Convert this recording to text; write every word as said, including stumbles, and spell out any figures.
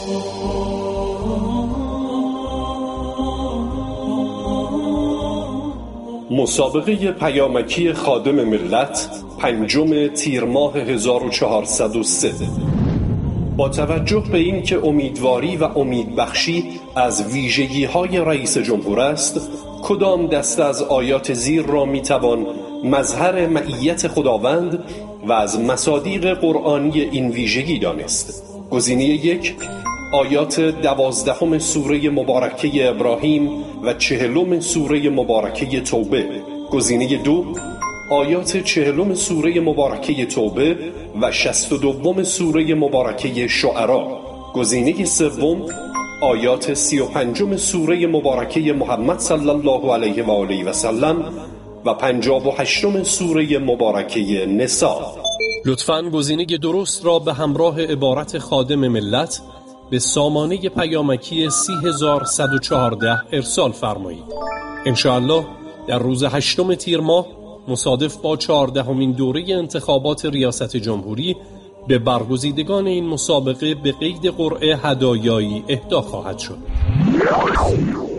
مسابقه پیامکی خادم ملت پنجم تیر ماه هزار و چهارصد و سه. با توجه به این که امیدواری و امیدبخشی از ویژگی‌های رئیس جمهور است، کدام دسته از آیات زیر را میتوان مظهر معیت خداوند و از مصادیق قرآنی این ویژگی دانست؟ گزینه یک، آیات دوازدهم سوره مبارکه ابراهیم و چهلم سوره مبارکه توبه. گزینه دو، آیات چهلم سوره مبارکه توبه و شصت و دوم سوره مبارکه شعرا. گزینه سوم، آیات سی و پنجم سوره مبارکه محمد صلی الله علیه و آله و سلم و پنجاب و هشتم سوره مبارکه نساء. لطفاً گزینه درست را به همراه عبارت خادم ملت به سامانه پیامکی سی هزار و صد و چهارده ارسال فرمایید. انشاءالله در روز هشتم تیر ماه مصادف با چهاردهمین دوره انتخابات ریاست جمهوری به برگزیدگان این مسابقه به قید قرعه هدایایی اهدا خواهد شد.